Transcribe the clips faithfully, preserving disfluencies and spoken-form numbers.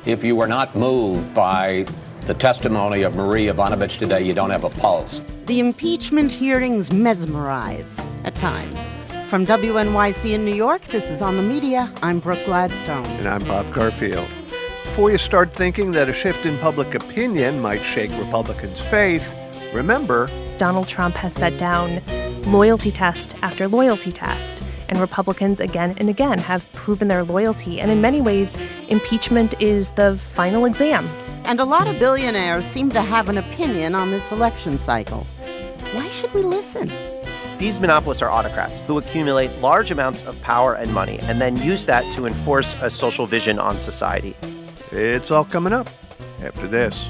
If you were not moved by the testimony of Marie Yovanovitch today, you don't have a pulse. The impeachment hearings mesmerize at times. From W N Y C in New York, this is On the Media. I'm Brooke Gladstone. And I'm Bob Garfield. Before you start thinking that a shift in public opinion might shake Republicans' faith, remember, Donald Trump has set down loyalty test after loyalty test, and Republicans again and again have proven their loyalty. And in many ways, impeachment is the final exam. And a lot of billionaires seem to have an opinion on this election cycle. Why should we listen? These monopolists are autocrats who accumulate large amounts of power and money and then use that to enforce a social vision on society. It's all coming up after this.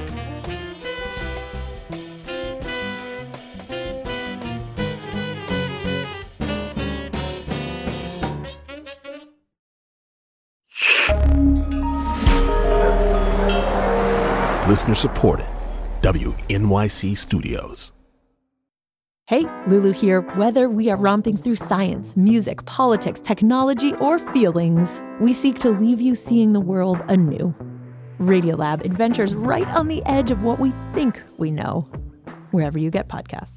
Listener supported. W N Y C Studios. Hey, Lulu here. Whether we are romping through science, music, politics, technology, or feelings, we seek to leave you seeing the world anew. Radiolab adventures right on the edge of what we think we know. Wherever you get podcasts.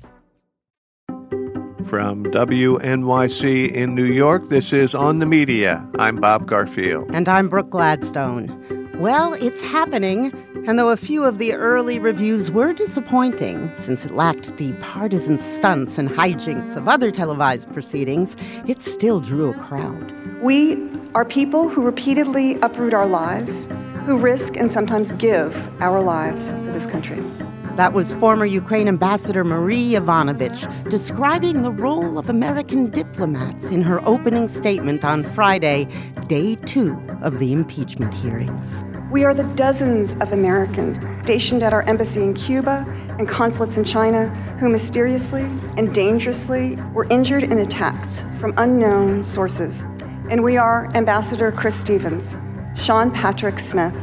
From W N Y C in New York, this is On the Media. I'm Bob Garfield. And I'm Brooke Gladstone. Well, it's happening. And though a few of the early reviews were disappointing, since it lacked the partisan stunts and hijinks of other televised proceedings, it still drew a crowd. We are people who repeatedly uproot our lives, who risk and sometimes give our lives for this country. That was former Ukraine Ambassador Marie Yovanovitch describing the role of American diplomats in her opening statement on Friday, day two of the impeachment hearings. We are the dozens of Americans stationed at our embassy in Cuba and consulates in China who mysteriously and dangerously were injured and attacked from unknown sources. And we are Ambassador Chris Stevens, Sean Patrick Smith,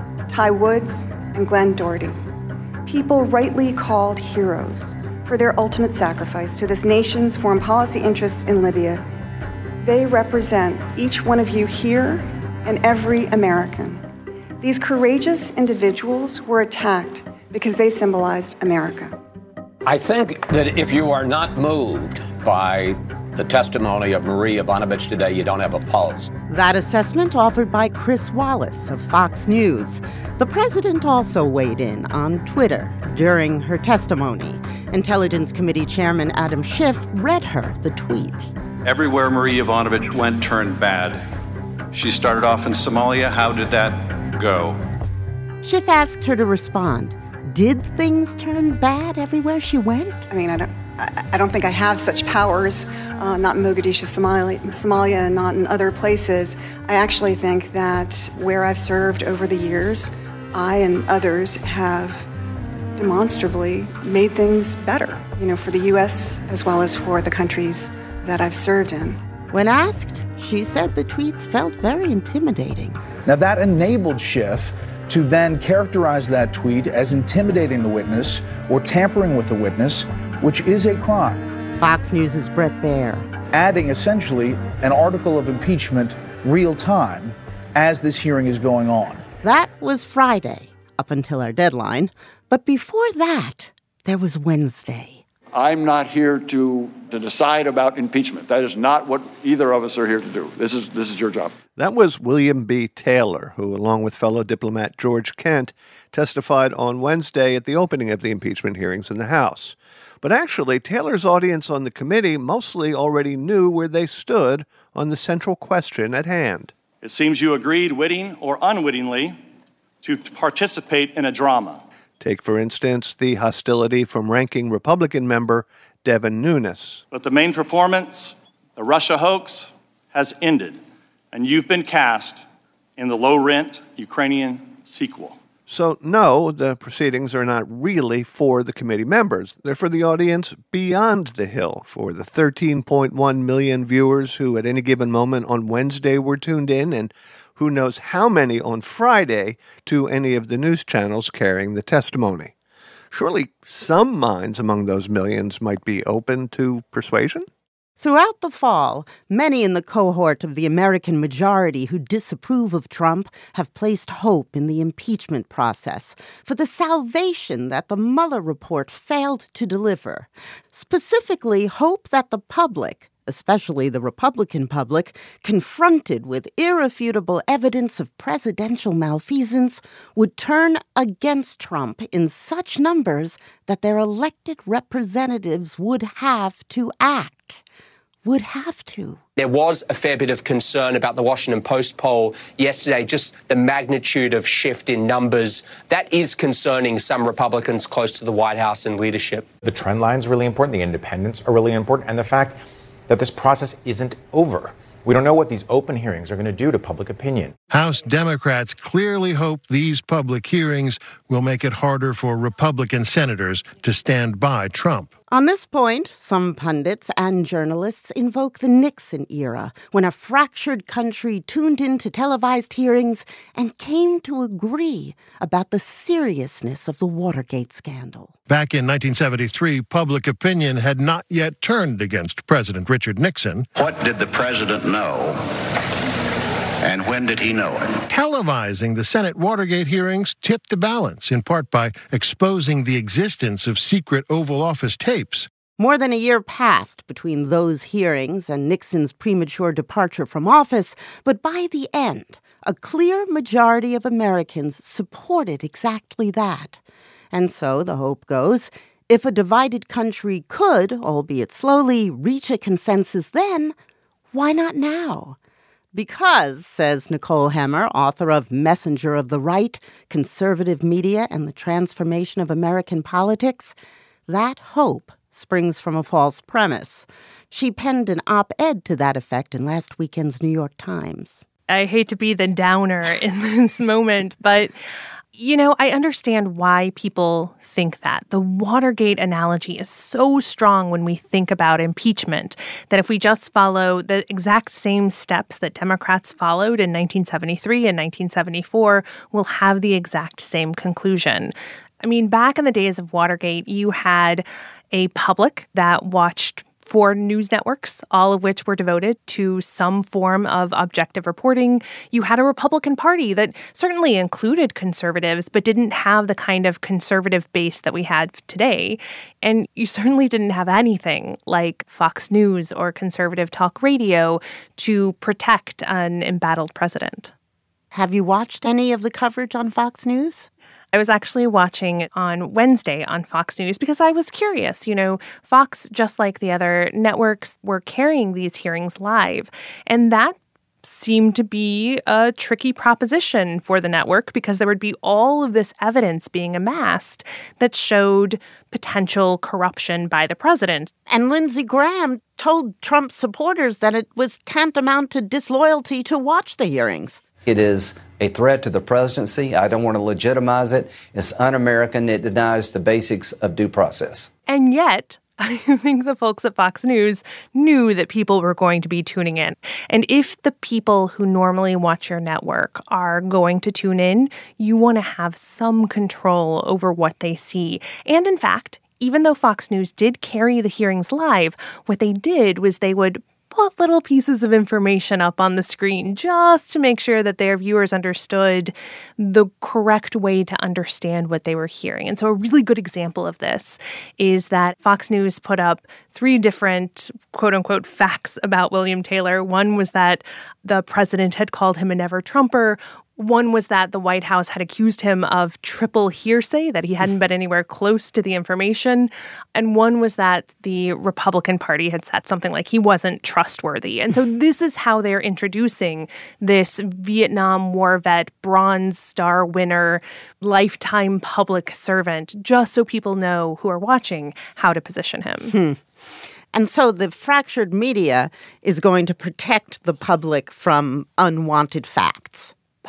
Ty Woods, and Glenn Doherty. People rightly called heroes for their ultimate sacrifice to this nation's foreign policy interests in Libya. They represent each one of you here and every American. These courageous individuals were attacked because they symbolized America. I think that if you are not moved by the testimony of Marie Yovanovitch today, you don't have a pulse. That assessment offered by Chris Wallace of Fox News. The president also weighed in on Twitter during her testimony. Intelligence Committee Chairman Adam Schiff read her the tweet. Everywhere Marie Yovanovitch went turned bad. She started off in Somalia. How did that go? Schiff asked her to respond. Did things turn bad everywhere she went? I mean, I don't, I, I don't think I have such powers, uh, not in Mogadishu, Somalia, Somalia, and not in other places. I actually think that where I've served over the years, I and others have demonstrably made things better, you know, for the U S as well as for the countries that I've served in. When asked, she said the tweets felt very intimidating. Now, that enabled Schiff to then characterize that tweet as intimidating the witness or tampering with the witness, which is a crime. Fox News' Bret Baier. Adding essentially an article of impeachment real time as this hearing is going on. That was Friday, up until our deadline. But before that, there was Wednesday. I'm not here to, to decide about impeachment. That is not what either of us are here to do. This is this is your job. That was William B. Taylor, who, along with fellow diplomat George Kent, testified on Wednesday at the opening of the impeachment hearings in the House. But actually, Taylor's audience on the committee mostly already knew where they stood on the central question at hand. It seems you agreed, witting or unwittingly, to participate in a drama. Take, for instance, the hostility from ranking Republican member Devin Nunes. But the main performance, the Russia hoax, has ended, and you've been cast in the low-rent Ukrainian sequel. So, no, the proceedings are not really for the committee members. They're for the audience beyond the Hill, for the thirteen point one million viewers who at any given moment on Wednesday were tuned in, and who knows how many on Friday to any of the news channels carrying the testimony. Surely some minds among those millions might be open to persuasion? Throughout the fall, many in the cohort of the American majority who disapprove of Trump have placed hope in the impeachment process for the salvation that the Mueller report failed to deliver. Specifically, hope that the public, especially the Republican public, confronted with irrefutable evidence of presidential malfeasance, would turn against Trump in such numbers that their elected representatives would have to act. Would have to. There was a fair bit of concern about the Washington Post poll yesterday, just the magnitude of shift in numbers. That is concerning some Republicans close to the White House and leadership. The trend line's really important. The independents are really important. And the fact that this process isn't over. We don't know what these open hearings are going to do to public opinion. House Democrats clearly hope these public hearings will make it harder for Republican senators to stand by Trump. On this point, some pundits and journalists invoke the Nixon era, when a fractured country tuned into televised hearings and came to agree about the seriousness of the Watergate scandal. Back in nineteen seventy-three, public opinion had not yet turned against President Richard Nixon. What did the president know? And when did he know it? Televising the Senate Watergate hearings tipped the balance, in part by exposing the existence of secret Oval Office tapes. More than a year passed between those hearings and Nixon's premature departure from office, but by the end, a clear majority of Americans supported exactly that. And so, the hope goes, if a divided country could, albeit slowly, reach a consensus then, why not now? Because, says Nicole Hemmer, author of Messenger of the Right, Conservative Media and the Transformation of American Politics, that hope springs from a false premise. She penned an op-ed to that effect in last weekend's New York Times. I hate to be the downer in this moment, but you know, I understand why people think that. The Watergate analogy is so strong when we think about impeachment that if we just follow the exact same steps that Democrats followed in nineteen seventy-three and nineteen seventy-four, we'll have the exact same conclusion. I mean, back in the days of Watergate, you had a public that watched four news networks, all of which were devoted to some form of objective reporting. You had a Republican Party that certainly included conservatives, but didn't have the kind of conservative base that we had today. And you certainly didn't have anything like Fox News or conservative talk radio to protect an embattled president. Have you watched any of the coverage on Fox News? I was actually watching on Wednesday on Fox News because I was curious. You know, Fox, just like the other networks, were carrying these hearings live. And that seemed to be a tricky proposition for the network because there would be all of this evidence being amassed that showed potential corruption by the president. And Lindsey Graham told Trump supporters that it was tantamount to disloyalty to watch the hearings. It is a threat to the presidency. I don't want to legitimize it. It's un-American. It denies the basics of due process. And yet, I think the folks at Fox News knew that people were going to be tuning in. And if the people who normally watch your network are going to tune in, you want to have some control over what they see. And in fact, even though Fox News did carry the hearings live, what they did was they would put little pieces of information up on the screen just to make sure that their viewers understood the correct way to understand what they were hearing. And so a really good example of this is that Fox News put up three different quote-unquote facts about William Taylor. One was that the president had called him a never-Trumper. One was that the White House had accused him of triple hearsay, that he hadn't been anywhere close to the information. And one was that the Republican Party had said something like he wasn't trustworthy. And so this is how they're introducing this Vietnam War vet, Bronze Star winner, lifetime public servant, just so people know who are watching how to position him. Hmm. And so the fractured media is going to protect the public from unwanted facts.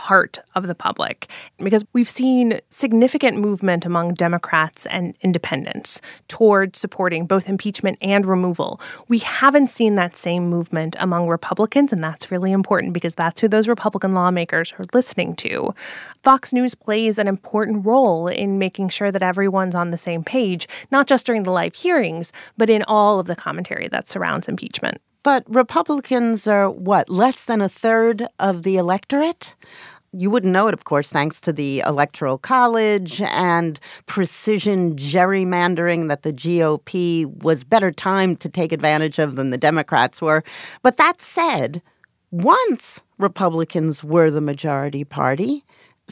part of the public, because we've seen significant movement among Democrats and independents toward supporting both impeachment and removal. We haven't seen that same movement among Republicans, and that's really important because that's who those Republican lawmakers are listening to. Fox News plays an important role in making sure that everyone's on the same page, not just during the live hearings, but in all of the commentary that surrounds impeachment. But Republicans are, what, less than a third of the electorate? You wouldn't know it, of course, thanks to the Electoral College and precision gerrymandering that the G O P was better timed to take advantage of than the Democrats were. But that said, once Republicans were the majority party,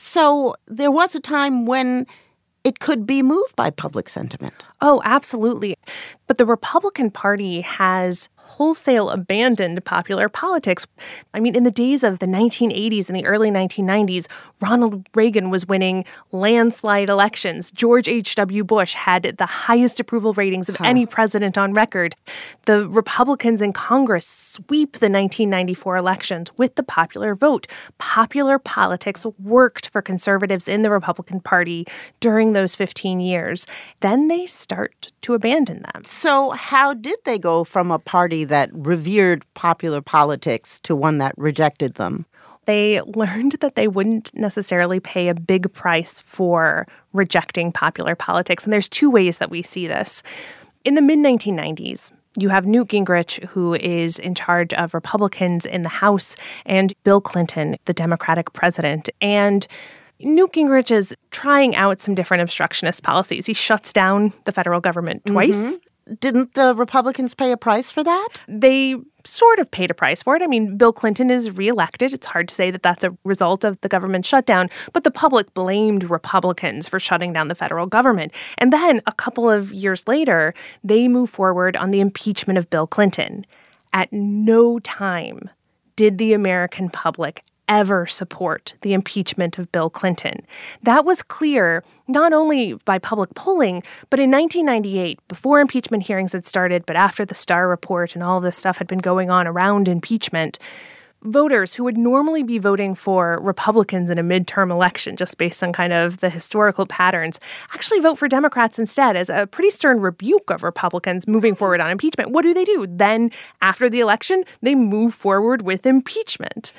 so there was a time when it could be moved by public sentiment. Oh, absolutely. But the Republican Party has wholesale abandoned popular politics. I mean, in the days of the nineteen eighties and the early nineteen nineties, Ronald Reagan was winning landslide elections. George H W. Bush had the highest approval ratings of huh. any president on record. The Republicans in Congress sweep the nineteen ninety-four elections with the popular vote. Popular politics worked for conservatives in the Republican Party during those fifteen years. Then they start to abandon them. So how did they go from a party that revered popular politics to one that rejected them? They learned that they wouldn't necessarily pay a big price for rejecting popular politics. And there's two ways that we see this. In the mid nineteen nineties, you have Newt Gingrich, who is in charge of Republicans in the House, and Bill Clinton, the Democratic president. And Newt Gingrich is trying out some different obstructionist policies. He shuts down the federal government twice. Mm-hmm. Didn't the Republicans pay a price for that? They sort of paid a price for it. I mean, Bill Clinton is reelected. It's hard to say that that's a result of the government shutdown, but the public blamed Republicans for shutting down the federal government. And then a couple of years later, they move forward on the impeachment of Bill Clinton. At no time did the American public ever support the impeachment of Bill Clinton. That was clear not only by public polling, but in nineteen ninety-eight, before impeachment hearings had started, but after the Starr Report and all of this stuff had been going on around impeachment, voters who would normally be voting for Republicans in a midterm election, just based on kind of the historical patterns, actually vote for Democrats instead as a pretty stern rebuke of Republicans moving forward on impeachment. What do they do? Then, after the election, they move forward with impeachment.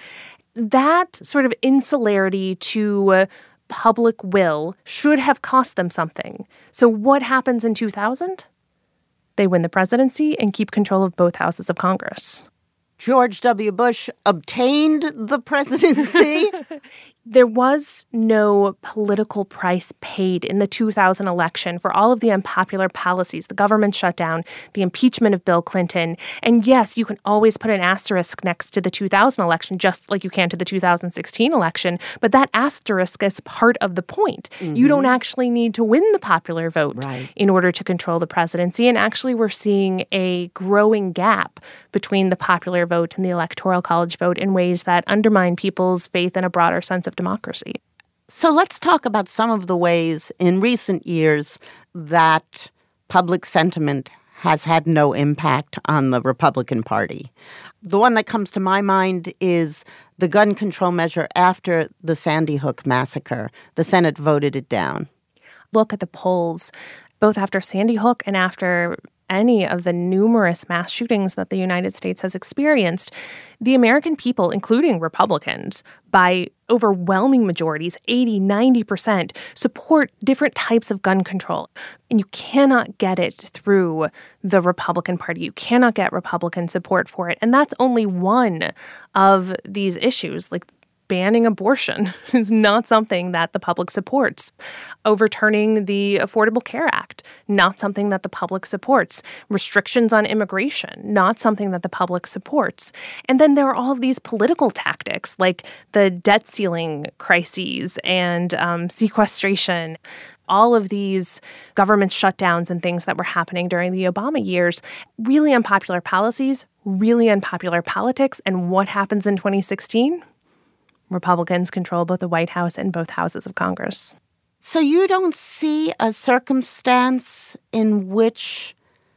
That sort of insularity to uh, public will should have cost them something. So what happens in two thousand? They win the presidency and keep control of both houses of Congress. George W. Bush obtained the presidency? There was no political price paid in the two thousand election for all of the unpopular policies, the government shutdown, the impeachment of Bill Clinton. And yes, you can always put an asterisk next to the two thousand election, just like you can to the two thousand sixteen election. But that asterisk is part of the point. Mm-hmm. You don't actually need to win the popular vote right. in order to control the presidency. And actually, we're seeing a growing gap between the popular vote and the Electoral College vote in ways that undermine people's faith in a broader sense of democracy. So let's talk about some of the ways in recent years that public sentiment has had no impact on the Republican Party. The one that comes to my mind is the gun control measure after the Sandy Hook massacre. The Senate voted it down. Look at the polls, both after Sandy Hook and after any of the numerous mass shootings that the United States has experienced. The American people, including Republicans, by overwhelming majorities, eighty, ninety percent, support different types of gun control. And you cannot get it through the Republican Party. You cannot get Republican support for it. And that's only one of these issues. Like, banning abortion is not something that the public supports. Overturning the Affordable Care Act, not something that the public supports. Restrictions on immigration, not something that the public supports. And then there are all of these political tactics like the debt ceiling crises and um, sequestration. All of these government shutdowns and things that were happening during the Obama years, really unpopular policies, really unpopular politics. And what happens in twenty sixteen? Republicans control both the White House and both houses of Congress. So you don't see a circumstance in which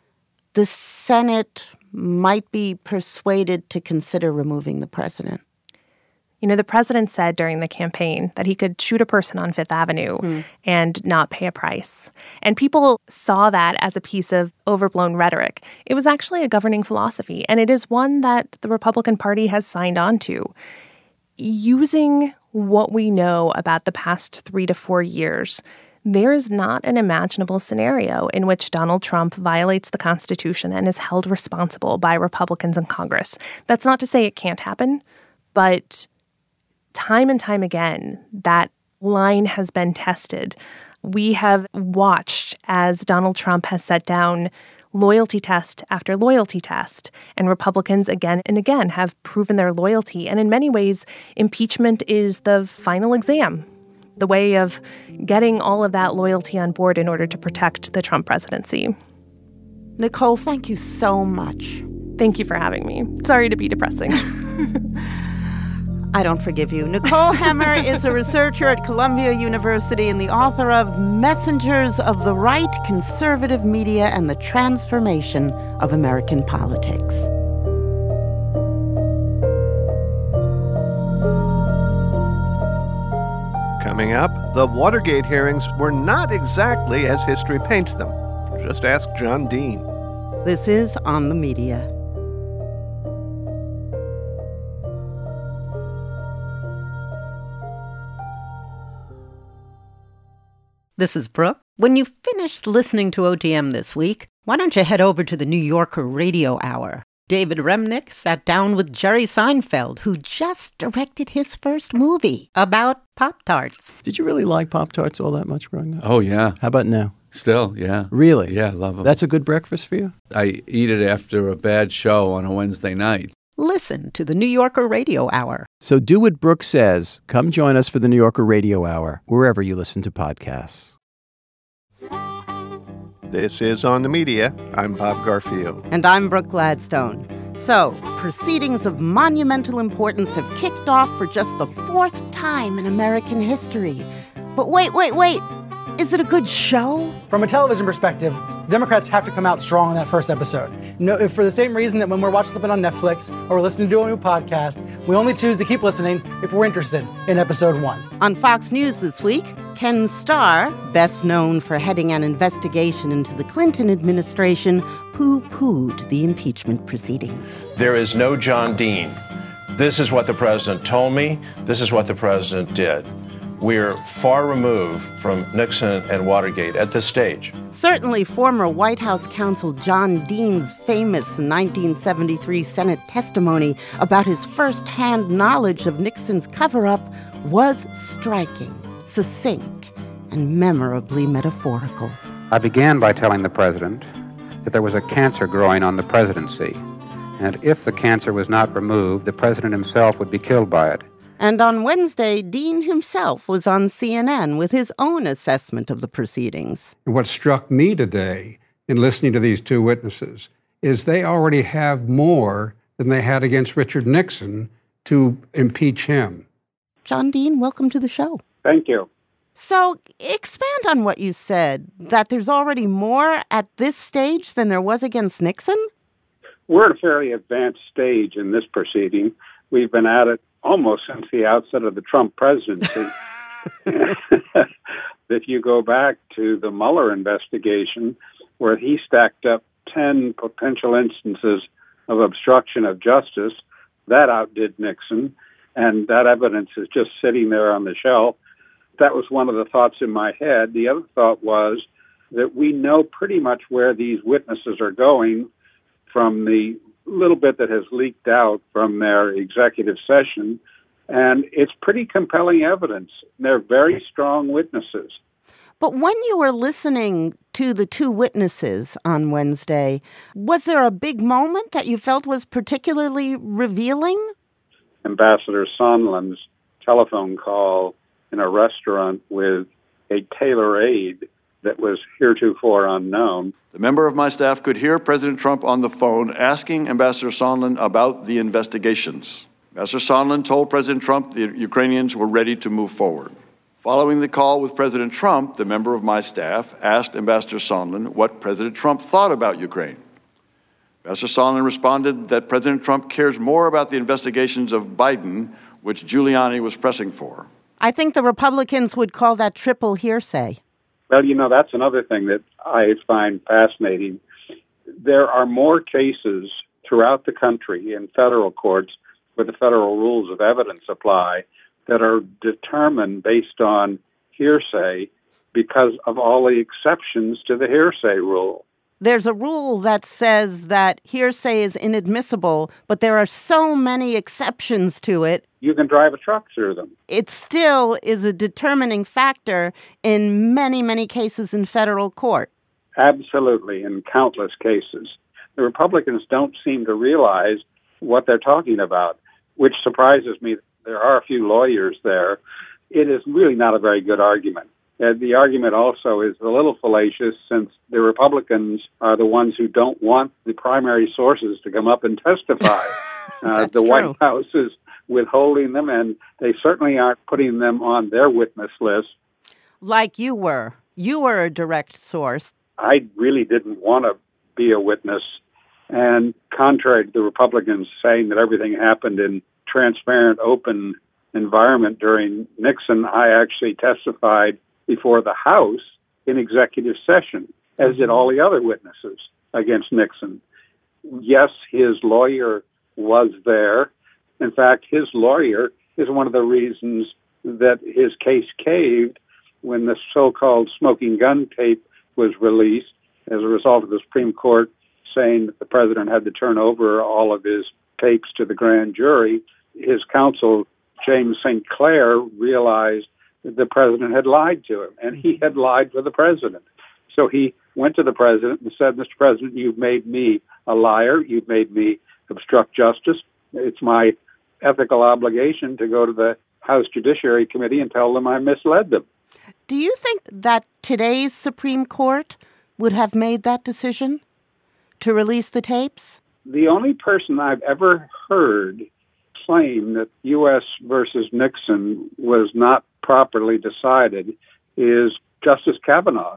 the Senate might be persuaded to consider removing the president? You know, the president said during the campaign that he could shoot a person on Fifth Avenue mm. and not pay a price. And people saw that as a piece of overblown rhetoric. It was actually a governing philosophy, and it is one that the Republican Party has signed on to. Using what we know about the past three to four years, there is not an imaginable scenario in which Donald Trump violates the Constitution and is held responsible by Republicans in Congress. That's not to say it can't happen, but time and time again, that line has been tested. We have watched as Donald Trump has set down loyalty test after loyalty test, and Republicans again and again have proven their loyalty. And in many ways, impeachment is the final exam, the way of getting all of that loyalty on board in order to protect the Trump presidency. Nicole, thank you so much. Thank you for having me. Sorry to be depressing. I don't forgive you. Nicole Hemmer is a researcher at Columbia University and the author of Messengers of the Right, Conservative Media, and the Transformation of American Politics. Coming up, the Watergate hearings were not exactly as history paints them. Just ask John Dean. This is On the Media. This is Brooke. When you've finished listening to O T M this week, why don't you head over to the New Yorker Radio Hour? David Remnick sat down with Jerry Seinfeld, who just directed his first movie about Pop-Tarts. Did you really like Pop-Tarts all that much growing up? Oh, yeah. How about now? Still, yeah. Really? Yeah, I love them. That's a good breakfast for you? I eat it after a bad show on a Wednesday night. Listen to the New Yorker Radio Hour. So do what Brooke says. Come join us for the New Yorker Radio Hour, wherever you listen to podcasts. This is On the Media. I'm Bob Garfield. And I'm Brooke Gladstone. So, proceedings of monumental importance have kicked off for just the fourth time in American history. But wait, wait, wait. Is it a good show? From a television perspective, Democrats have to come out strong in that first episode. No, for the same reason that when we're watching something on Netflix or we're listening to a new podcast, we only choose to keep listening if we're interested in episode one. On Fox News this week, Ken Starr, best known for heading an investigation into the Clinton administration, poo-pooed the impeachment proceedings. There is no John Dean. This is what the president told me. This is what the president did. We're far removed from Nixon and Watergate at this stage. Certainly, former White House counsel John Dean's famous nineteen seventy-three Senate testimony about his first-hand knowledge of Nixon's cover-up was striking, succinct, and memorably metaphorical. I began by telling the president that there was a cancer growing on the presidency, and if the cancer was not removed, the president himself would be killed by it. And on Wednesday, Dean himself was on C N N with his own assessment of the proceedings. What struck me today in listening to these two witnesses is they already have more than they had against Richard Nixon to impeach him. John Dean, welcome to the show. Thank you. So expand on what you said, that there's already more at this stage than there was against Nixon? We're at a fairly advanced stage in this proceeding. We've been at it almost since the outset of the Trump presidency. If you go back to the Mueller investigation, where he stacked up ten potential instances of obstruction of justice, that outdid Nixon, and that evidence is just sitting there on the shelf. That was one of the thoughts in my head. The other thought was that we know pretty much where these witnesses are going from the little bit that has leaked out from their executive session, and it's pretty compelling evidence. They're very strong witnesses. But when you were listening to the two witnesses on Wednesday, was there a big moment that you felt was particularly revealing? Ambassador Sondland's telephone call in a restaurant with a tailor aide that was heretofore unknown. The member of my staff could hear President Trump on the phone asking Ambassador Sondland about the investigations. Ambassador Sondland told President Trump the Ukrainians were ready to move forward. Following the call with President Trump, the member of my staff asked Ambassador Sondland what President Trump thought about Ukraine. Ambassador Sondland responded that President Trump cares more about the investigations of Biden which Giuliani was pressing for. I think the Republicans would call that triple hearsay. Well, you know, that's another thing that I find fascinating. There are more cases throughout the country in federal courts where the federal rules of evidence apply that are determined based on hearsay because of all the exceptions to the hearsay rule. There's a rule that says that hearsay is inadmissible, but there are so many exceptions to it. You can drive a truck through them. It still is a determining factor in many, many cases in federal court. Absolutely, in countless cases. The Republicans don't seem to realize what they're talking about, which surprises me. There are a few lawyers there. It is really not a very good argument. Uh, the argument also is a little fallacious since the Republicans are the ones who don't want the primary sources to come up and testify. uh, the true. White House is withholding them, and they certainly aren't putting them on their witness list. Like you were. You were a direct source. I really didn't want to be a witness. And contrary to the Republicans saying that everything happened in transparent, open environment during Nixon, I actually testified before the House in executive session, as did all the other witnesses against Nixon. Yes, his lawyer was there. In fact, his lawyer is one of the reasons that his case caved when the so-called smoking gun tape was released as a result of the Supreme Court saying that the president had to turn over all of his tapes to the grand jury. His counsel, James Saint Clair, realized that the president had lied to him, and he had lied for the president. So he went to the president and said, Mister President, you've made me a liar. You've made me obstruct justice. It's my ethical obligation to go to the House Judiciary Committee and tell them I misled them. Do you think that today's Supreme Court would have made that decision to release the tapes? The only person I've ever heard claim that U S versus Nixon was not properly decided is Justice Kavanaugh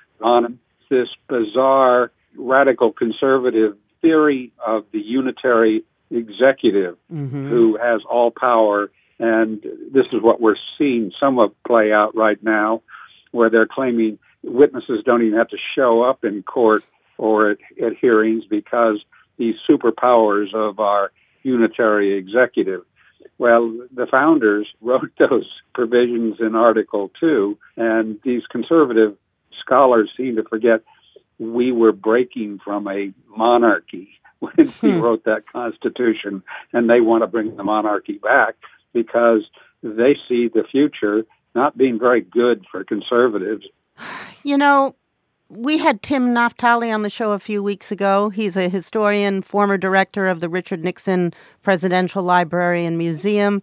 on this bizarre radical conservative theory of the unitary executive mm-hmm. who has all power. And this is what we're seeing somewhat play out right now, where they're claiming witnesses don't even have to show up in court or at, at hearings because these superpowers of our unitary executive. Well, the founders wrote those provisions in Article two, and these conservative scholars seem to forget we were breaking from a monarchy when we wrote that Constitution, and they want to bring the monarchy back because they see the future not being very good for conservatives. You know, we had Tim Naftali on the show a few weeks ago. He's a historian, former director of the Richard Nixon Presidential Library and Museum.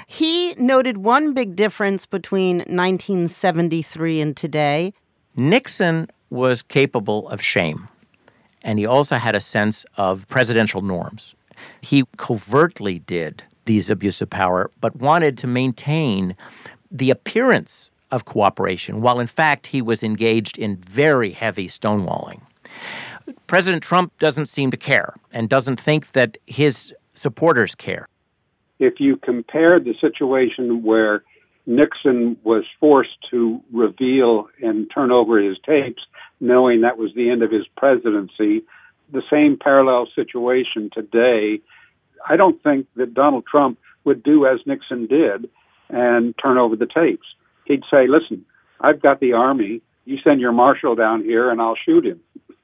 He noted one big difference between nineteen seventy-three and today. Nixon was capable of shame, and he also had a sense of presidential norms. He covertly did these abuse of power, but wanted to maintain the appearance of cooperation, while in fact he was engaged in very heavy stonewalling. President Trump doesn't seem to care and doesn't think that his supporters care. If you compare the situation where Nixon was forced to reveal and turn over his tapes, knowing that was the end of his presidency, the same parallel situation today, I don't think that Donald Trump would do as Nixon did and turn over the tapes. He'd say, listen, I've got the army. You send your marshal down here and I'll shoot him.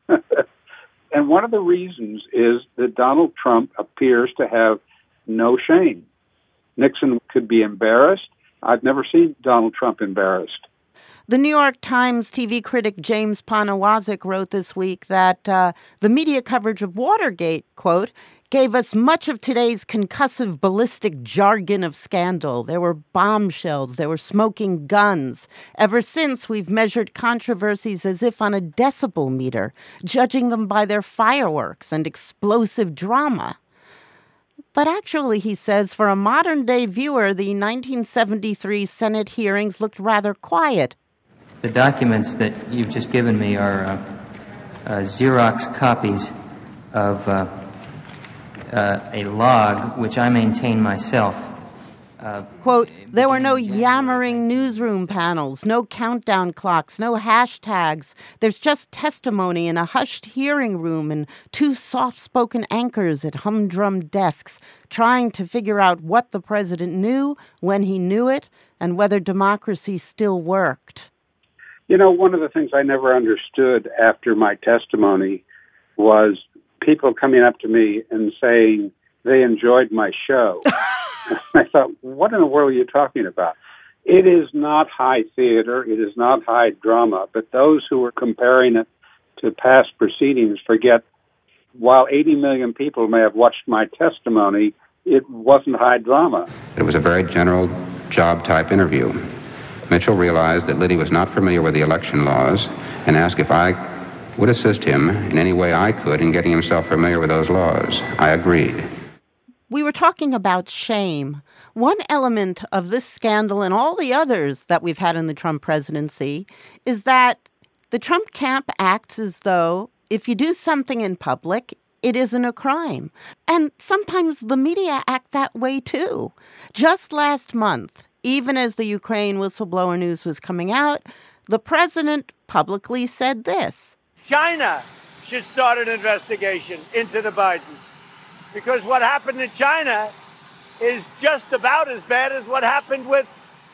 And one of the reasons is that Donald Trump appears to have no shame. Nixon could be embarrassed. I've never seen Donald Trump embarrassed. The New York Times T V critic James Poniewozik wrote this week that uh, the media coverage of Watergate, quote, gave us much of today's concussive ballistic jargon of scandal. There were bombshells. There were smoking guns. Ever since, we've measured controversies as if on a decibel meter, judging them by their fireworks and explosive drama. But actually, he says, for a modern-day viewer, the nineteen seventy-three Senate hearings looked rather quiet. The documents that you've just given me are uh, uh, Xerox copies of uh, uh, a log which I maintain myself, Uh, Quote, there were no yammering newsroom panels, no countdown clocks, no hashtags. There's just testimony in a hushed hearing room and two soft-spoken anchors at humdrum desks trying to figure out what the president knew, when he knew it, and whether democracy still worked. You know, one of the things I never understood after my testimony was people coming up to me and saying they enjoyed my show. I thought, what in the world are you talking about? It is not high theater. It is not high drama. But those who are comparing it to past proceedings forget, while eighty million people may have watched my testimony, it wasn't high drama. It was a very general job-type interview. Mitchell realized that Liddy was not familiar with the election laws and asked if I would assist him in any way I could in getting himself familiar with those laws. I agreed. We were talking about shame. One element of this scandal and all the others that we've had in the Trump presidency is that the Trump camp acts as though if you do something in public, it isn't a crime. And sometimes the media act that way too. Just last month, even as the Ukraine whistleblower news was coming out, the president publicly said this. China should start an investigation into the Bidens, because what happened in China is just about as bad as what happened with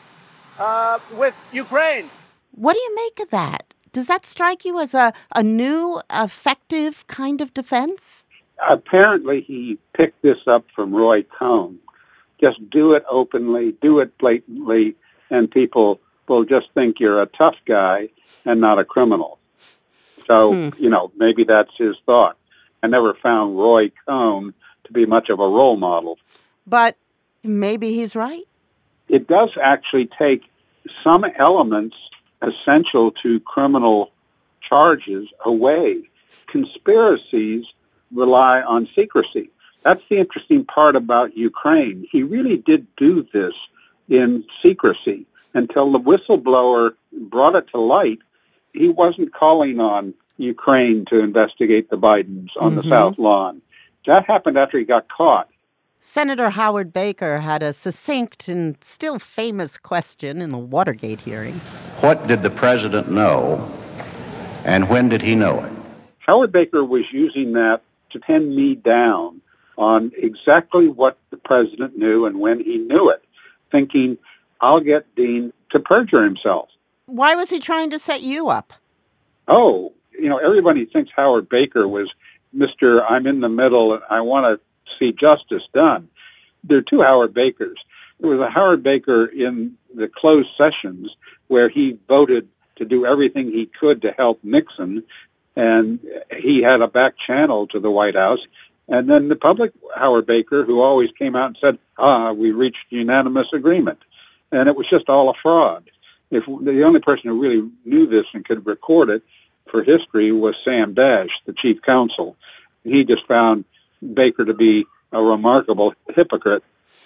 uh, with Ukraine. What do you make of that? Does that strike you as a, a new, effective kind of defense? Apparently he picked this up from Roy Cohn. Just do it openly, do it blatantly, and people will just think you're a tough guy and not a criminal. So, hmm. you know, maybe that's his thought. I never found Roy Cohn to be much of a role model. But maybe he's right. It does actually take some elements essential to criminal charges away. Conspiracies rely on secrecy. That's the interesting part about Ukraine. He really did do this in secrecy until the whistleblower brought it to light. He wasn't calling on Ukraine to investigate the Bidens on mm-hmm. the South Lawn. That happened after he got caught. Senator Howard Baker had a succinct and still famous question in the Watergate hearings. What did the president know, and when did he know it? Howard Baker was using that to pin me down on exactly what the president knew and when he knew it, thinking, I'll get Dean to perjure himself. Why was he trying to set you up? Oh, you know, everybody thinks Howard Baker was Mister I'm in the middle and I want to see justice done. There are two Howard Bakers. There was a Howard Baker in the closed sessions where he voted to do everything he could to help Nixon, and he had a back channel to the White House. And then the public Howard Baker, who always came out and said, ah, we reached unanimous agreement. And it was just all a fraud. If the only person who really knew this and could record it for history was Sam Dash, the chief counsel. He just found Baker to be a remarkable hypocrite.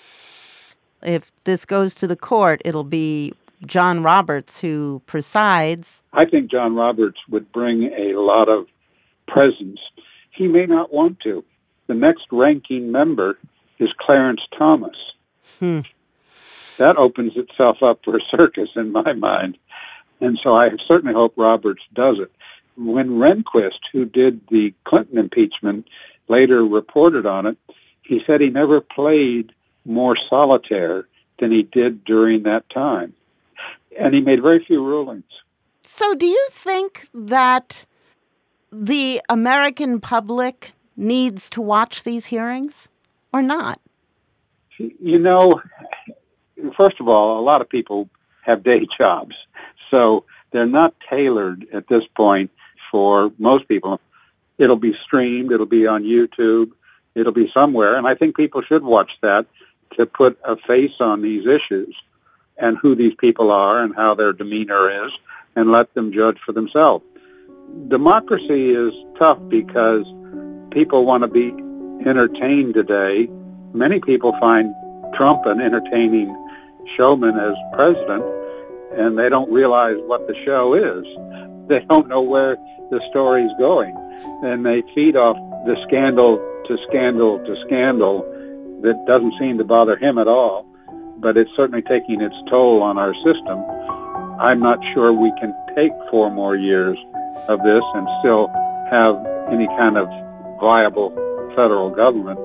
If this goes to the court, it'll be John Roberts who presides. I think John Roberts would bring a lot of presence. He may not want to. The next ranking member is Clarence Thomas. Hmm. That opens itself up for a circus in my mind. And so I certainly hope Roberts does it. When Rehnquist, who did the Clinton impeachment, later reported on it, he said he never played more solitaire than he did during that time. And he made very few rulings. So do you think that the American public needs to watch these hearings or not? You know, first of all, a lot of people have day jobs. So they're not tailored at this point for most people. It'll be streamed. It'll be on YouTube. It'll be somewhere. And I think people should watch that to put a face on these issues and who these people are and how their demeanor is, and let them judge for themselves. Democracy is tough because people want to be entertained today. Many people find Trump an entertaining showman as president, and they don't realize what the show is. They don't know where the story's going, and they feed off the scandal to scandal to scandal that doesn't seem to bother him at all. but it's certainly taking its toll on our system. I'm not sure we can take four more years of this and still have any kind of viable federal government.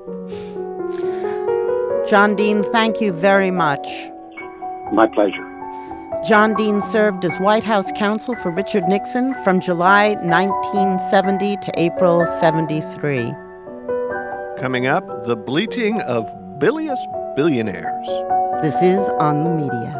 John Dean, thank you very much. My pleasure. John Dean served as White House counsel for Richard Nixon from July nineteen seventy to April seventy-three. Coming up, the bleating of bilious billionaires. This is On the Media.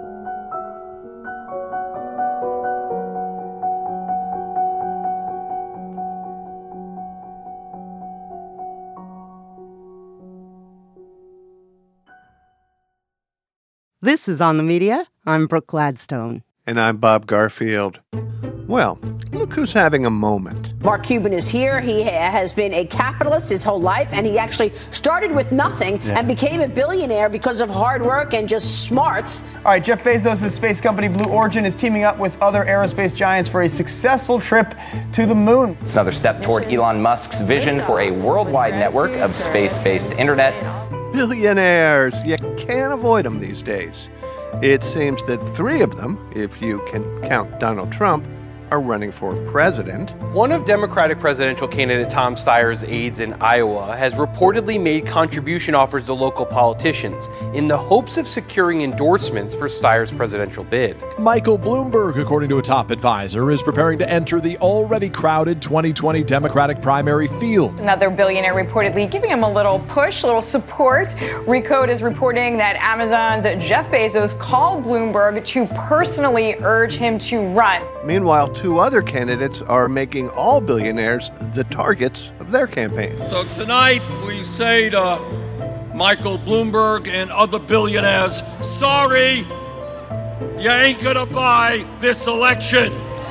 This is On the Media. I'm Brooke Gladstone. And I'm Bob Garfield. Well, look who's having a moment. Mark Cuban is here. He has been a capitalist his whole life, and he actually started with nothing yeah. and became a billionaire because of hard work and just smarts. All right, Jeff Bezos' space company Blue Origin is teaming up with other aerospace giants for a successful trip to the moon. It's another step toward Elon Musk's vision for a worldwide network of space-based internet. Billionaires. You can't avoid them these days. It seems that three of them, if you can count Donald Trump, are running for president. One of Democratic presidential candidate Tom Steyer's aides in Iowa has reportedly made contribution offers to local politicians in the hopes of securing endorsements for Steyer's presidential bid. Michael Bloomberg, according to a top advisor, is preparing to enter the already crowded twenty twenty Democratic primary field. Another billionaire reportedly giving him a little push, a little support. Recode is reporting that Amazon's Jeff Bezos called Bloomberg to personally urge him to run. Meanwhile, two other candidates are making all billionaires the targets of their campaigns. So tonight we say to Michael Bloomberg and other billionaires, sorry, you ain't gonna buy this election.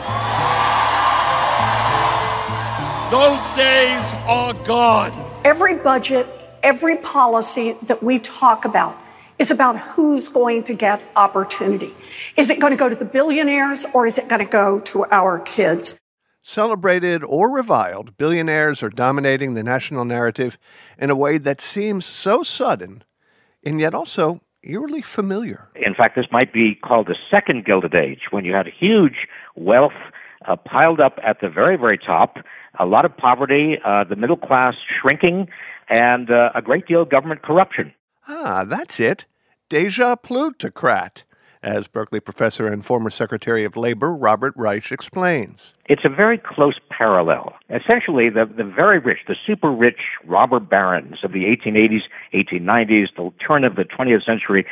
Those days are gone. Every budget, every policy that we talk about is about who's going to get opportunity. Is it going to go to the billionaires or is it going to go to our kids? Celebrated or reviled, billionaires are dominating the national narrative in a way that seems so sudden and yet also eerily familiar. In fact, this might be called the second Gilded Age, when you had huge wealth uh, piled up at the very, very top, a lot of poverty, uh, the middle class shrinking, and uh, a great deal of government corruption. Ah, that's it. Deja plutocrat, as Berkeley professor and former Secretary of Labor Robert Reich explains. It's a very close parallel. Essentially, the, the very rich, the super rich robber barons of the eighteen eighties, eighteen nineties, the turn of the twentieth century,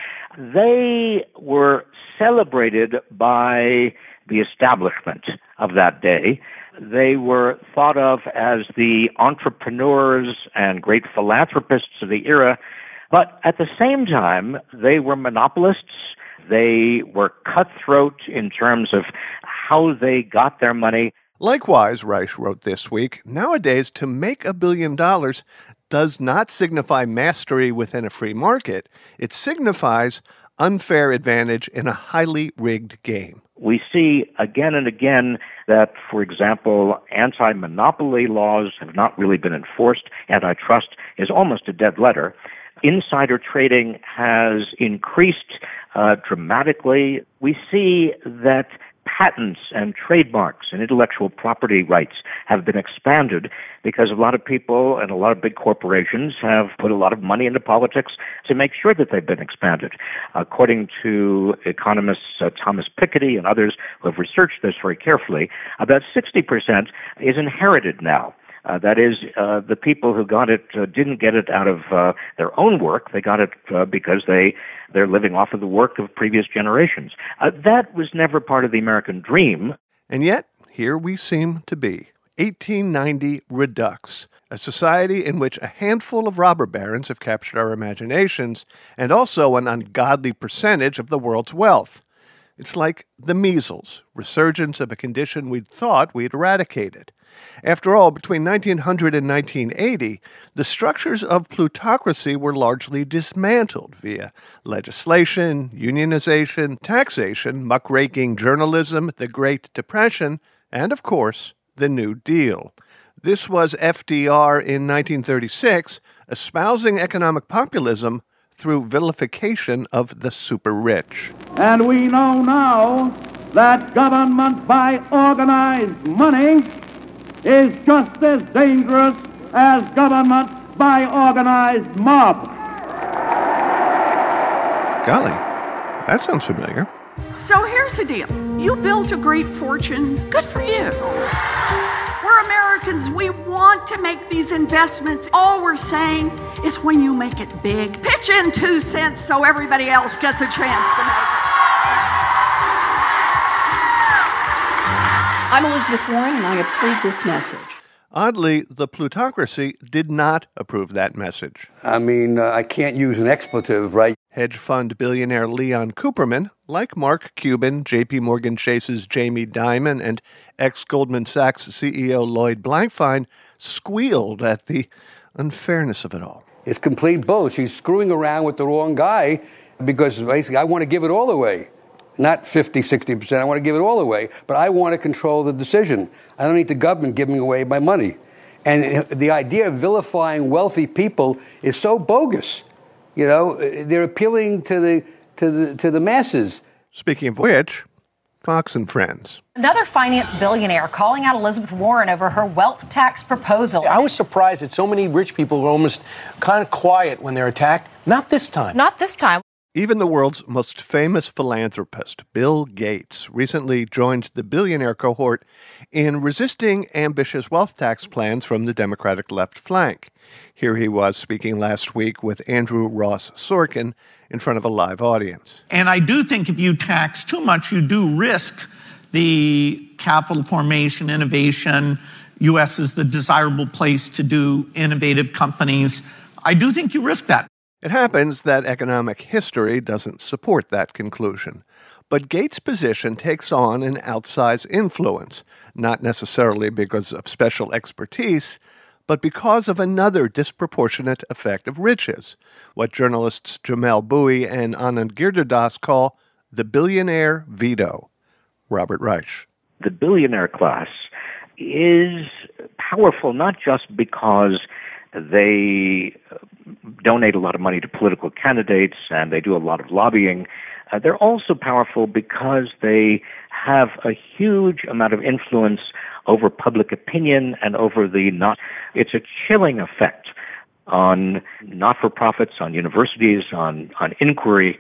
they were celebrated by the establishment of that day. They were thought of as the entrepreneurs and great philanthropists of the era. But at the same time, they were monopolists. They were cutthroat in terms of how they got their money. Likewise, Reich wrote this week, nowadays to make a billion dollars does not signify mastery within a free market. It signifies unfair advantage in a highly rigged game. We see again and again that, for example, anti-monopoly laws have not really been enforced. Antitrust is almost a dead letter. Insider trading has increased uh, dramatically. We see that patents and trademarks and intellectual property rights have been expanded because a lot of people and a lot of big corporations have put a lot of money into politics to make sure that they've been expanded. According to economists uh, Thomas Piketty and others who have researched this very carefully, about sixty percent is inherited now. Uh, that is, uh, the people who got it uh, didn't get it out of uh, their own work. They got it uh, because they, they're living off of the work of previous generations. Uh, that was never part of the American dream. And yet, here we seem to be. eighteen ninety Redux, a society in which a handful of robber barons have captured our imaginations, and also an ungodly percentage of the world's wealth. It's like the measles, resurgence of a condition we'd thought we'd eradicated. After all, between nineteen hundred and nineteen eighty, the structures of plutocracy were largely dismantled via legislation, unionization, taxation, muckraking journalism, the Great Depression, and, of course, the New Deal. This was F D R in nineteen thirty-six, espousing economic populism through vilification of the super rich. And we know now that government by organized money is just as dangerous as government by organized mob. Golly, that sounds familiar. So here's the deal. You built a great fortune. Good for you. We're Americans. We want to make these investments. All we're saying is when you make it big, pitch in two cents so everybody else gets a chance to make it. I'm Elizabeth Warren, and I approve this message. Oddly, the plutocracy did not approve that message. I mean, uh, I can't use an expletive, right? Hedge fund billionaire Leon Cooperman, like Mark Cuban, J P. Morgan Chase's Jamie Dimon, and ex-Goldman Sachs C E O Lloyd Blankfein, squealed at the unfairness of it all. It's complete bull. She's screwing around with the wrong guy because basically I want to give it all away. Not fifty, sixty percent. I want to give it all away, but I want to control the decision. I don't need the government giving away my money. And the idea of vilifying wealthy people is so bogus. You know, they're appealing to the to the to the masses. Speaking of which, Fox and Friends. Another finance billionaire calling out Elizabeth Warren over her wealth tax proposal. I was surprised that so many rich people were almost kind of quiet when they're attacked. Not this time. Not this time. Even the world's most famous philanthropist, Bill Gates, recently joined the billionaire cohort in resisting ambitious wealth tax plans from the Democratic left flank. Here he was speaking last week with Andrew Ross Sorkin in front of a live audience. And I do think if you tax too much, you do risk the capital formation, innovation. U S is the desirable place to do innovative companies. I do think you risk that. It happens that economic history doesn't support that conclusion. But Gates' position takes on an outsized influence, not necessarily because of special expertise, but because of another disproportionate effect of riches, what journalists Jamelle Bouie and Anand Giridharadas call the billionaire veto. Robert Reich. The billionaire class is powerful not just because they donate a lot of money to political candidates and they do a lot of lobbying. Uh, they're also powerful because they have a huge amount of influence over public opinion and over the not. It's a chilling effect on not-for-profits, on universities, on, on inquiry.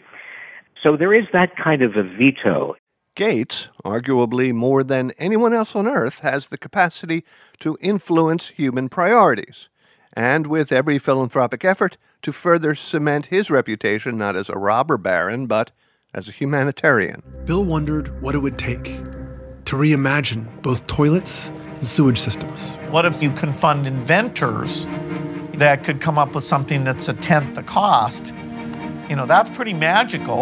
So there is that kind of a veto. Gates, arguably more than anyone else on Earth, has the capacity to influence human priorities, and with every philanthropic effort to further cement his reputation not as a robber baron, but as a humanitarian. Bill wondered what it would take to reimagine both toilets and sewage systems. What if you can fund inventors that could come up with something that's a tenth the cost? You know, that's pretty magical,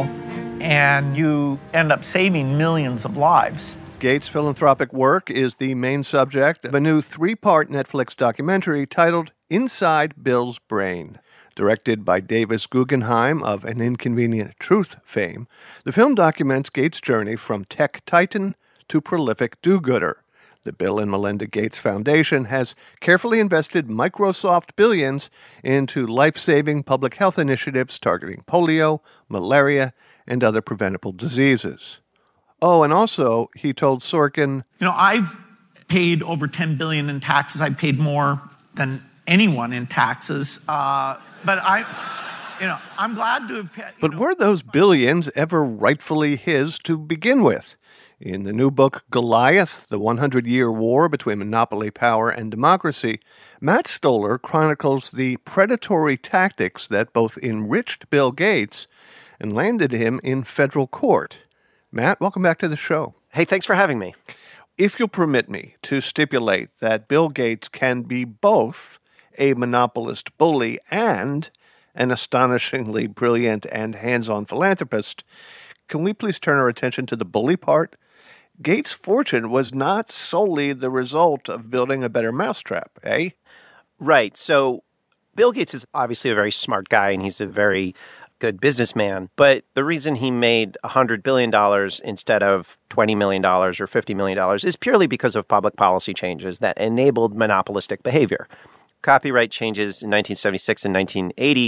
and you end up saving millions of lives. Gates' philanthropic work is the main subject of a new three-part Netflix documentary titled Inside Bill's Brain. Directed by Davis Guggenheim of An Inconvenient Truth fame, the film documents Gates' journey from tech titan to prolific do-gooder. The Bill and Melinda Gates Foundation has carefully invested Microsoft billions into life-saving public health initiatives targeting polio, malaria, and other preventable diseases. Oh, and also, he told Sorkin, You know, I've paid over ten billion dollars in taxes. I've paid more than anyone in taxes. Uh, but I, you know, I'm glad to have paid. But know, were those billions ever rightfully his to begin with? In the new book, Goliath, The one hundred year War Between Monopoly Power and Democracy, Matt Stoller chronicles the predatory tactics that both enriched Bill Gates and landed him in federal court. Matt, welcome back to the show. Hey, thanks for having me. If you'll permit me to stipulate that Bill Gates can be both a monopolist bully and an astonishingly brilliant and hands-on philanthropist, can we please turn our attention to the bully part? Gates' fortune was not solely the result of building a better mousetrap, eh? Right. So Bill Gates is obviously a very smart guy, and he's a very good businessman. But the reason he made one hundred billion dollars instead of twenty million dollars or fifty million dollars is purely because of public policy changes that enabled monopolistic behavior. Copyright changes in nineteen seventy-six and nineteen eighty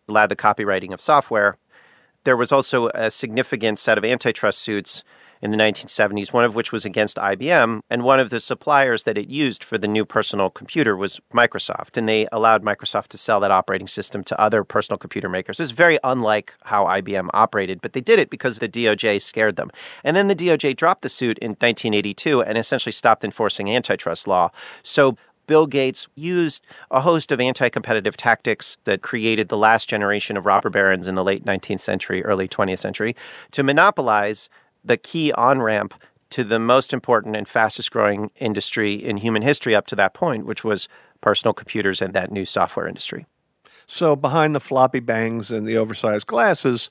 allowed the copywriting of software. There was also a significant set of antitrust suits in the nineteen seventies, one of which was against I B M, and one of the suppliers that it used for the new personal computer was Microsoft, and they allowed Microsoft to sell that operating system to other personal computer makers. It was very unlike how I B M operated, but they did it because the D O J scared them. And then the D O J dropped the suit in nineteen eighty-two and essentially stopped enforcing antitrust law. So Bill Gates used a host of anti-competitive tactics that created the last generation of robber barons in the late nineteenth century, early twentieth century, to monopolize the key on-ramp to the most important and fastest-growing industry in human history up to that point, which was personal computers and that new software industry. So behind the floppy bangs and the oversized glasses,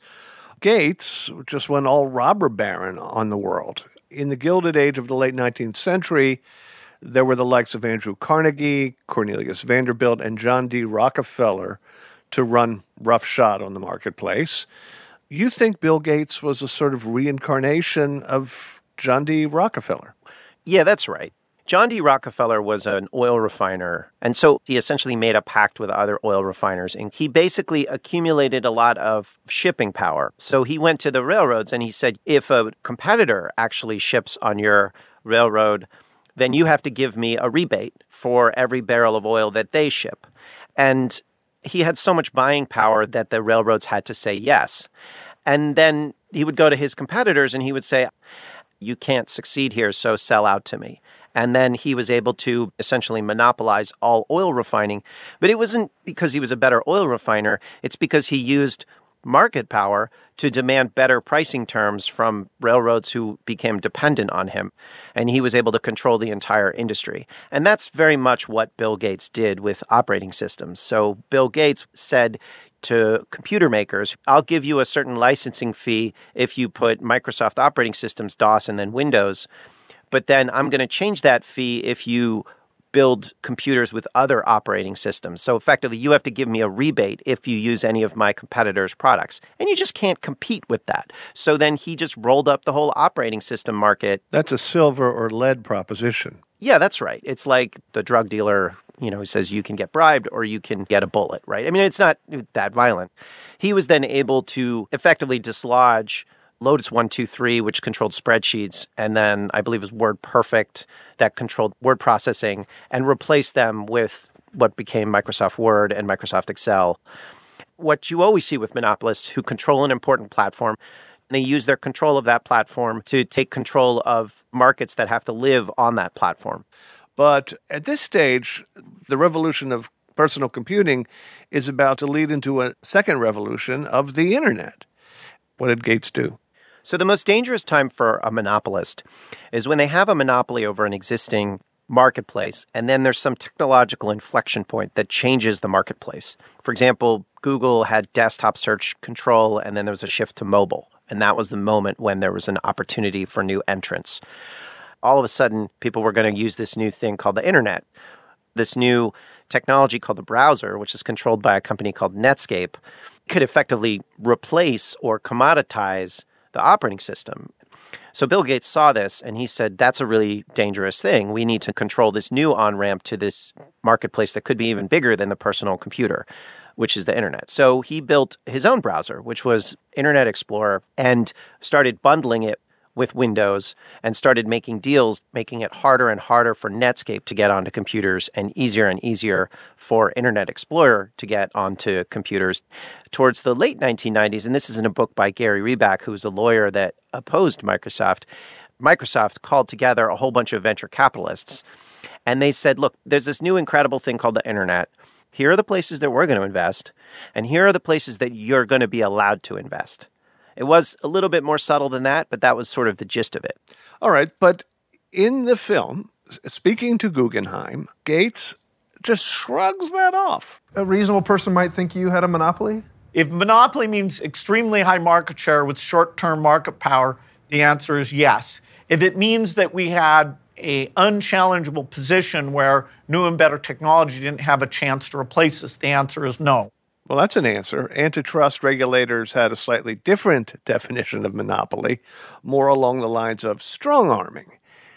Gates just went all robber baron on the world. In the Gilded Age of the late nineteenth century, there were the likes of Andrew Carnegie, Cornelius Vanderbilt, and John D. Rockefeller to run roughshod on the marketplace. You think Bill Gates was a sort of reincarnation of John D. Rockefeller? Yeah, that's right. John D. Rockefeller was an oil refiner, and so he essentially made a pact with other oil refiners, and he basically accumulated a lot of shipping power. So he went to the railroads and he said, if a competitor actually ships on your railroad, then you have to give me a rebate for every barrel of oil that they ship. And he had so much buying power that the railroads had to say yes. And then he would go to his competitors and he would say, you can't succeed here, so sell out to me. And then he was able to essentially monopolize all oil refining. But it wasn't because he was a better oil refiner. It's because he used market power to demand better pricing terms from railroads who became dependent on him. And he was able to control the entire industry. And that's very much what Bill Gates did with operating systems. So Bill Gates said to computer makers, I'll give you a certain licensing fee if you put Microsoft operating systems, DOS, and then Windows. But then I'm going to change that fee if you build computers with other operating systems. So effectively, you have to give me a rebate if you use any of my competitors' products. And you just can't compete with that. So then he just rolled up the whole operating system market. That's a silver or lead proposition. Yeah, that's right. It's like the drug dealer, you know, who says you can get bribed or you can get a bullet, right? I mean, it's not that violent. He was then able to effectively dislodge Lotus one two three, which controlled spreadsheets, and then I believe it was WordPerfect that controlled word processing, and replaced them with what became Microsoft Word and Microsoft Excel. What you always see with monopolists who control an important platform, they use their control of that platform to take control of markets that have to live on that platform. But at this stage, the revolution of personal computing is about to lead into a second revolution of the internet. What did Gates do? So the most dangerous time for a monopolist is when they have a monopoly over an existing marketplace, and then there's some technological inflection point that changes the marketplace. For example, Google had desktop search control, and then there was a shift to mobile. And that was the moment when there was an opportunity for new entrants. All of a sudden, people were going to use this new thing called the internet, this new technology called the browser, which is controlled by a company called Netscape, could effectively replace or commoditize the operating system. So Bill Gates saw this and he said, that's a really dangerous thing. We need to control this new on-ramp to this marketplace that could be even bigger than the personal computer, which is the internet. So he built his own browser, which was Internet Explorer, and started bundling it with Windows and started making deals, making it harder and harder for Netscape to get onto computers and easier and easier for Internet Explorer to get onto computers. Towards the late nineteen nineties, and this is in a book by Gary Reback, who was a lawyer that opposed Microsoft, Microsoft called together a whole bunch of venture capitalists. And they said, look, there's this new incredible thing called the internet. Here are the places that we're going to invest, and here are the places that you're going to be allowed to invest. It was a little bit more subtle than that, but that was sort of the gist of it. All right, but in the film, speaking to Guggenheim, Gates just shrugs that off. A reasonable person might think you had a monopoly? If monopoly means extremely high market share with short-term market power, the answer is yes. If it means that we had an unchallengeable position where new and better technology didn't have a chance to replace us, the answer is no. Well, that's an answer. Antitrust regulators had a slightly different definition of monopoly, more along the lines of strong-arming.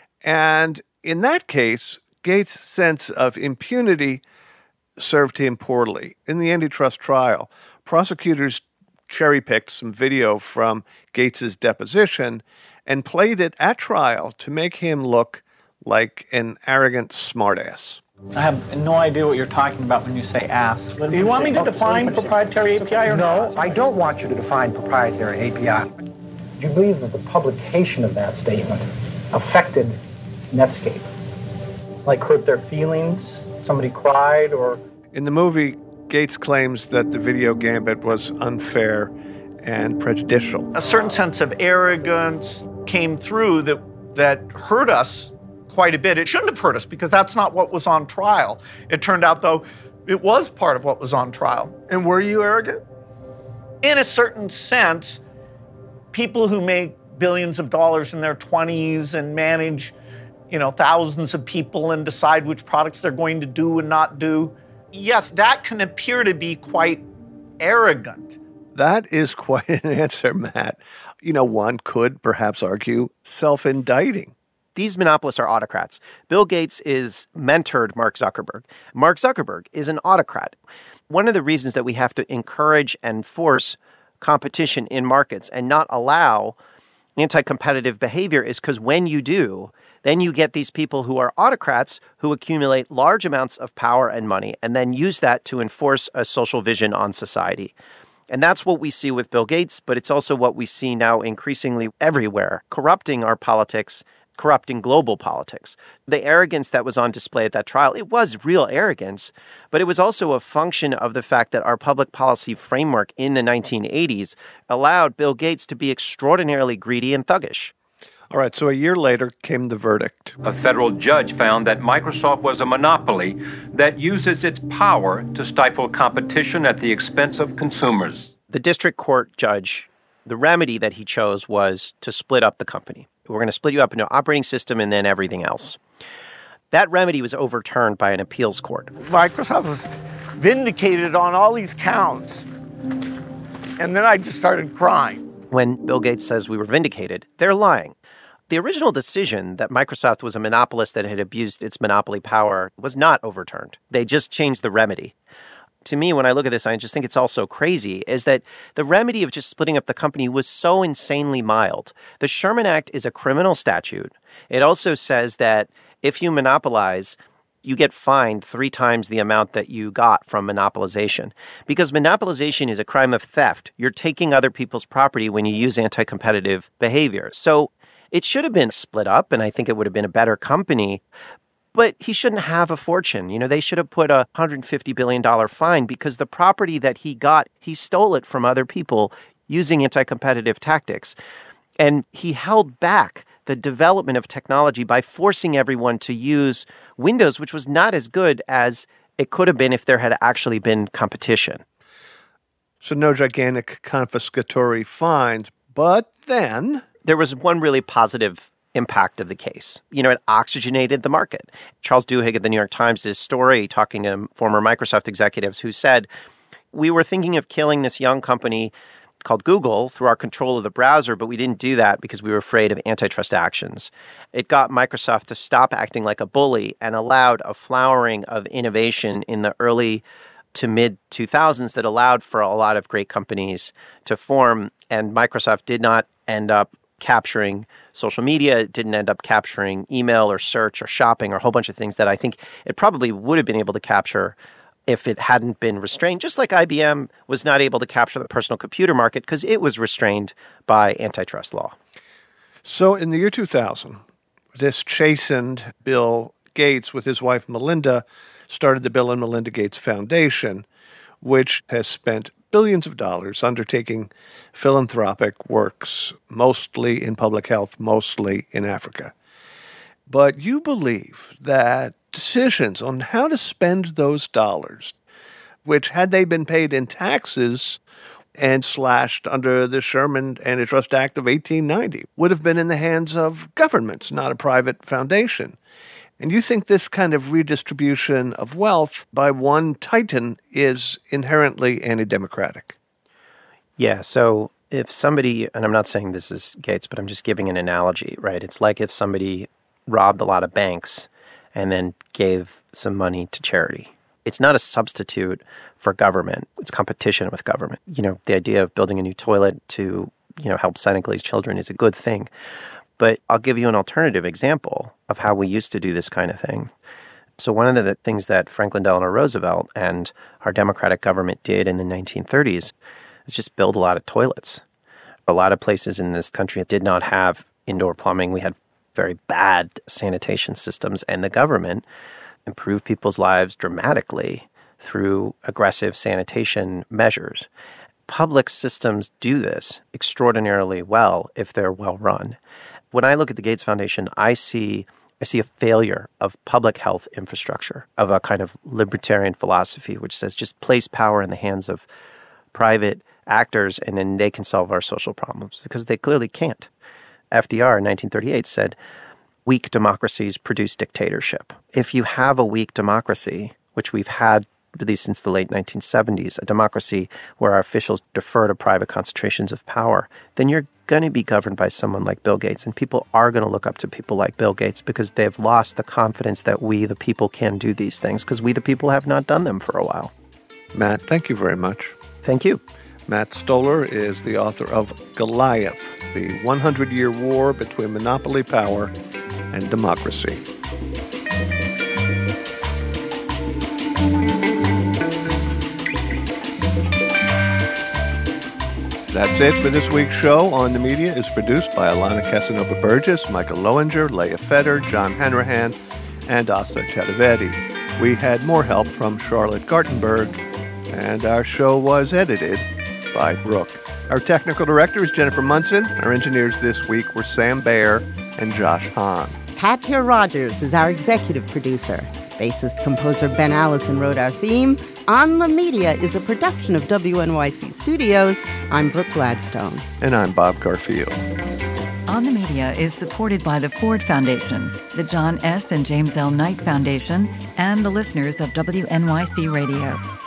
And in that case, Gates' sense of impunity served him poorly. In the antitrust trial, prosecutors cherry-picked some video from Gates's deposition and played it at trial to make him look like an arrogant smartass. I have no idea what you're talking about when you say ask. Do you want me to define proprietary A P I or not? No, I don't want you to define proprietary A P I. Do you believe that the publication of that statement affected Netscape? Like hurt their feelings? Somebody cried or... In the movie, Gates claims that the video gambit was unfair and prejudicial. A certain sense of arrogance came through that that hurt us quite a bit. It shouldn't have hurt us because that's not what was on trial. It turned out, though, it was part of what was on trial. And were you arrogant? In a certain sense, people who make billions of dollars in their twenties and manage, you know, thousands of people and decide which products they're going to do and not do, yes, that can appear to be quite arrogant. That is quite an answer, Matt. You know, one could perhaps argue self-indicting. These monopolists are autocrats. Bill Gates is mentored Mark Zuckerberg. Mark Zuckerberg is an autocrat. One of the reasons that we have to encourage and force competition in markets and not allow anti-competitive behavior is because when you do, then you get these people who are autocrats who accumulate large amounts of power and money and then use that to enforce a social vision on society. And that's what we see with Bill Gates, but it's also what we see now increasingly everywhere, corrupting our politics, corrupting global politics. The arrogance that was on display at that trial, it was real arrogance, but it was also a function of the fact that our public policy framework in the nineteen eighties allowed Bill Gates to be extraordinarily greedy and thuggish. All right, so a year later came the verdict. A federal judge found that Microsoft was a monopoly that uses its power to stifle competition at the expense of consumers. The district court judge, the remedy that he chose was to split up the company. We're going to split you up into operating system and then everything else. That remedy was overturned by an appeals court. Microsoft was vindicated on all these counts. And then I just started crying. When Bill Gates says we were vindicated, they're lying. The original decision that Microsoft was a monopolist that had abused its monopoly power was not overturned. They just changed the remedy. To me, when I look at this, I just think it's all so crazy, is that the remedy of just splitting up the company was so insanely mild. The Sherman Act is a criminal statute. It also says that if you monopolize, you get fined three times the amount that you got from monopolization. Because monopolization is a crime of theft. You're taking other people's property when you use anti-competitive behavior. So it should have been split up, and I think it would have been a better company. But he shouldn't have a fortune. You know, they should have put a one hundred fifty billion dollars fine because the property that he got, he stole it from other people using anti-competitive tactics. And he held back the development of technology by forcing everyone to use Windows, which was not as good as it could have been if there had actually been competition. So no gigantic confiscatory fines, but then... There was one really positive impact of the case. You know, it oxygenated the market. Charles Duhigg at the New York Times did a story talking to former Microsoft executives who said, we were thinking of killing this young company called Google through our control of the browser, but we didn't do that because we were afraid of antitrust actions. It got Microsoft to stop acting like a bully and allowed a flowering of innovation in the early to mid two thousands that allowed for a lot of great companies to form, and Microsoft did not end up capturing social media. It didn't end up capturing email or search or shopping or a whole bunch of things that I think it probably would have been able to capture if it hadn't been restrained, just like I B M was not able to capture the personal computer market because it was restrained by antitrust law. So in the year two thousand, this chastened Bill Gates with his wife Melinda started the Bill and Melinda Gates Foundation, which has spent billions of dollars undertaking philanthropic works, mostly in public health, mostly in Africa. But you believe that decisions on how to spend those dollars, which had they been paid in taxes and slashed under the Sherman Antitrust Act of eighteen ninety, would have been in the hands of governments, not a private foundation. And you think this kind of redistribution of wealth by one titan is inherently anti-democratic? Yeah, so if somebody, and I'm not saying this is Gates, but I'm just giving an analogy, right? It's like if somebody robbed a lot of banks and then gave some money to charity. It's not a substitute for government. It's competition with government. You know, the idea of building a new toilet to, you know, help Senegalese children is a good thing. But I'll give you an alternative example of how we used to do this kind of thing. So one of the things that Franklin Delano Roosevelt and our democratic government did in the nineteen thirties is just build a lot of toilets. A lot of places in this country did not have indoor plumbing. We had very bad sanitation systems, and the government improved people's lives dramatically through aggressive sanitation measures. Public systems do this extraordinarily well if they're well run. When I look at the Gates Foundation, I see I see a failure of public health infrastructure, of a kind of libertarian philosophy which says just place power in the hands of private actors and then they can solve our social problems, because they clearly can't. F D R in nineteen thirty-eight said, weak democracies produce dictatorship. If you have a weak democracy, which we've had at least since the late nineteen seventies, a democracy where our officials defer to private concentrations of power, then you're going to be governed by someone like Bill Gates. And people are going to look up to people like Bill Gates because they've lost the confidence that we, the people, can do these things, because we, the people, have not done them for a while. Matt, thank you very much. Thank you. Matt Stoller is the author of Goliath, the hundred-year war between monopoly power and democracy. That's it for this week's show. On the Media is produced by Alana Casanova-Burgess, Michael Loewinger, Leah Feder, John Hanrahan, and Asa Chattavedi. We had more help from Charlotte Gartenberg, and our show was edited by Brooke. Our technical director is Jennifer Munson. Our engineers this week were Sam Baer and Josh Hahn. Pat Pierre Rogers is our executive producer. Bassist composer Ben Allison wrote our theme. On the Media is a production of W N Y C Studios. I'm Brooke Gladstone. And I'm Bob Garfield. On the Media is supported by the Ford Foundation, the John S. and James L. Knight Foundation, and the listeners of W N Y C Radio.